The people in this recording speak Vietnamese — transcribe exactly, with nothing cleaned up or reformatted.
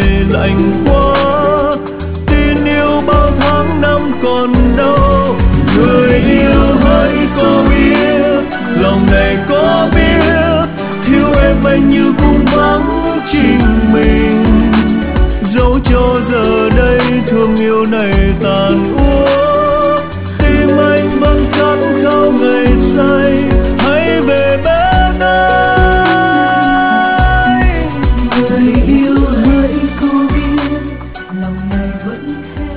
này lạnh quá, tin yêu bao tháng năm còn đâu. Người yêu hỡi có biết, lòng này có biết, thiếu em anh như cũng vắng chính mình. Dẫu cho giờ đây thương yêu này